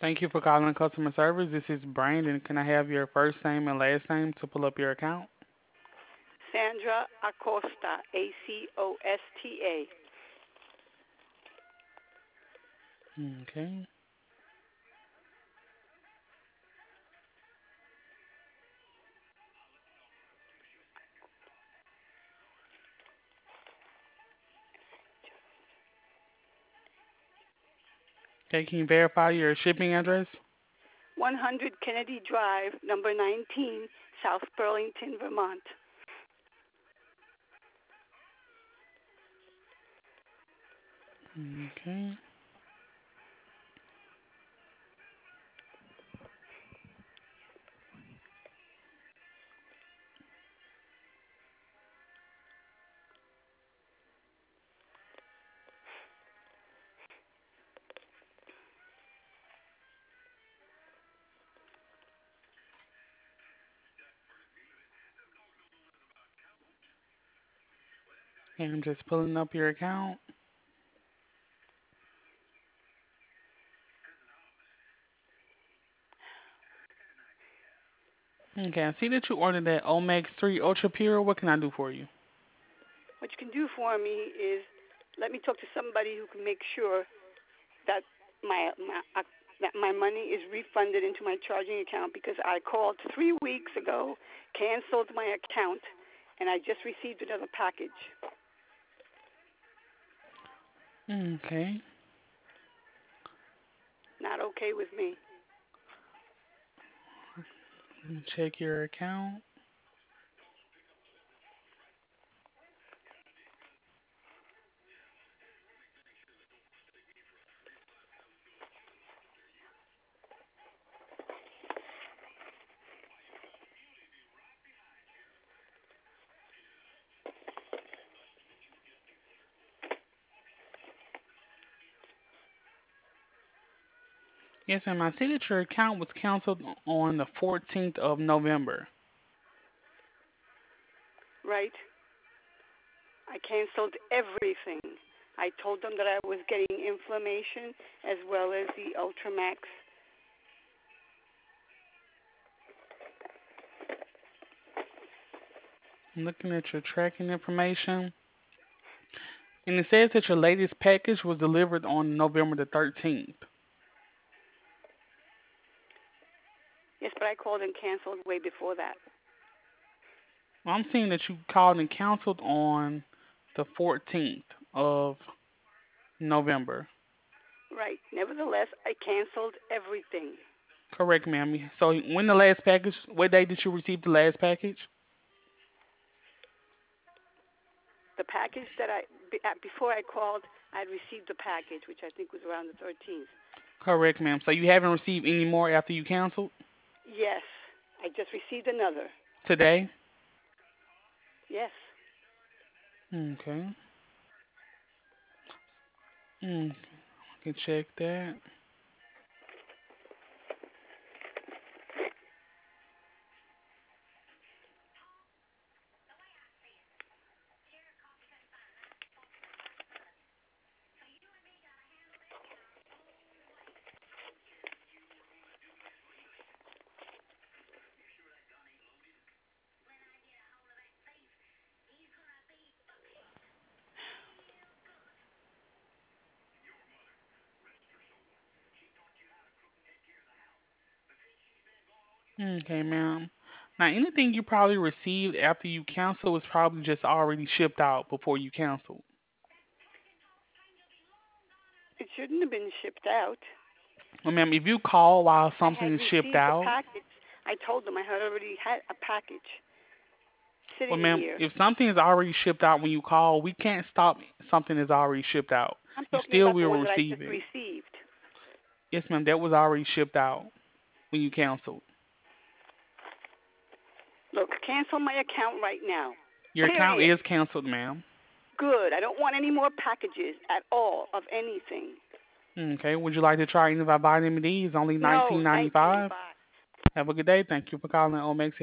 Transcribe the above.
Thank you for calling customer service. This is Brandon. Can I have your first name and last name to pull up your account? Sandra Acosta, Acosta. Okay. Okay, can you verify your shipping address? 100 Kennedy Drive, number 19, South Burlington, Vermont. Okay. And I'm just pulling up your account. Okay, I see that you ordered that Omex 3 Ultra Pure. What can I do for you? What you can do for me is let me talk to somebody who can make sure that my money is refunded into my charging account because I called 3 weeks ago, canceled my account, and I just received another package. Okay. Not okay with me. Let me check your account. Yes, ma'am. I see that your account was canceled on the 14th of November. Right? I canceled everything. I told them that I was getting inflammation as well as the Ultramax. I'm looking at your tracking information. And it says that your latest package was delivered on November the 13th. Yes, but I called and canceled way before that. Well, I'm seeing that you called and canceled on the 14th of November. Right. Nevertheless, I canceled everything. Correct, ma'am. So when the last package, what day did you receive the last package? The package that before I called, I had received the package, which I think was around the 13th. Correct, ma'am. So you haven't received any more after you canceled Yes, I just received another. today? Yes. Okay. I can check that. Okay, ma'am. Now, anything you probably received after you canceled was probably just already shipped out before you canceled. It shouldn't have been shipped out. Well, ma'am, if you call while I something had is shipped received the out, package. I told them I had already had a package well, sitting ma'am, here. if something is already shipped out when you call, we can't stop something that's already shipped out. I'm You talking still about the will one that I receive just it. received. Yes, ma'am, that was already shipped out when you canceled. Look, cancel my account right now. Your account Period. is canceled, ma'am. Good. I don't want any more packages at all of anything. Okay, would you like to try any of our vitamin D? It's only No, thank you. 19.95. Bye. Have a good day. Thank you for calling Omex